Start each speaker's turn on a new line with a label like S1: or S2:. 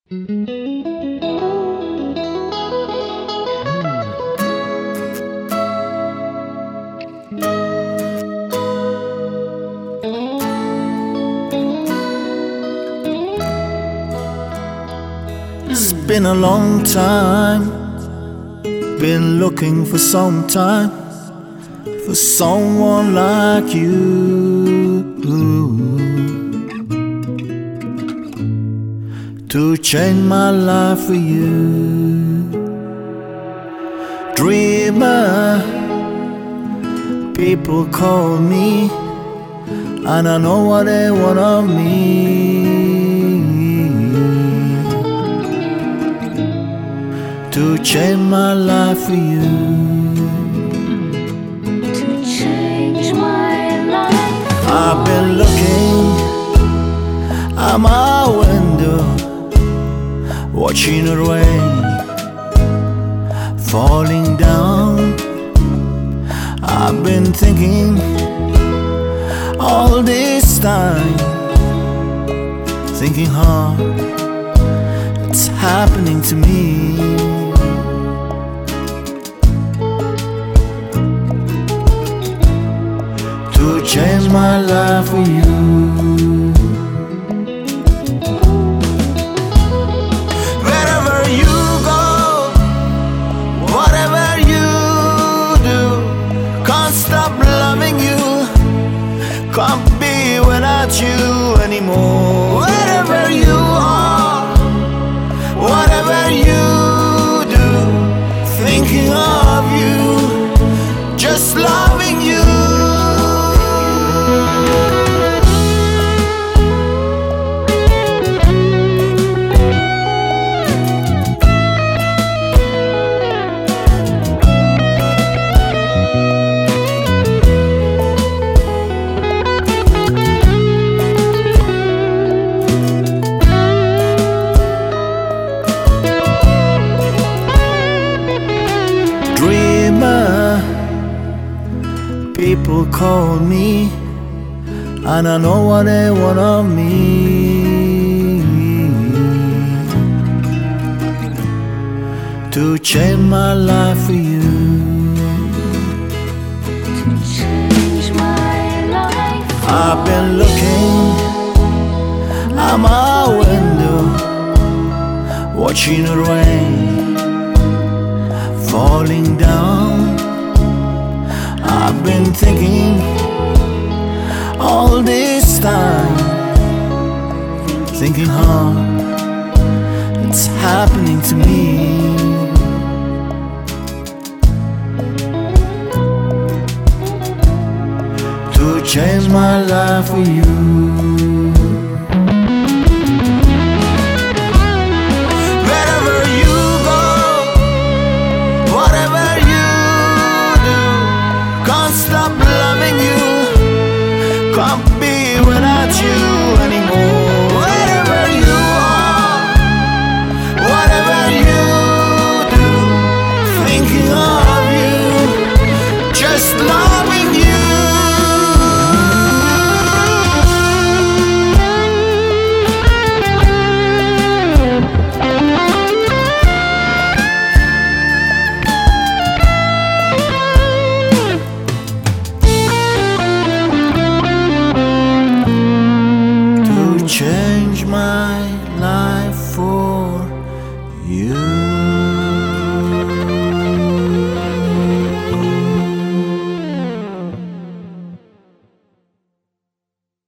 S1: It's been a long time, been looking for some time for someone like you to change my life for you. Dreamer, people call me, and I know what they want of me. To change my life for you.
S2: To change my life.
S1: I've been looking out my window, watching the rain falling down. I've been thinking all this time, thinking hard, it's happening to me. To change my life for you. Wherever you go, whatever you do, can't stop loving you, can't be without you anymore. Wherever you are, whatever you do, thinking of you, just loving you. Dreamer, people call me, and I know what they want of me. To change my life for you.
S2: To change my life.
S1: I've been looking out my window, watching the rain falling down. I've been thinking all this time, thinking hard, it's happening to me. To change my life for you.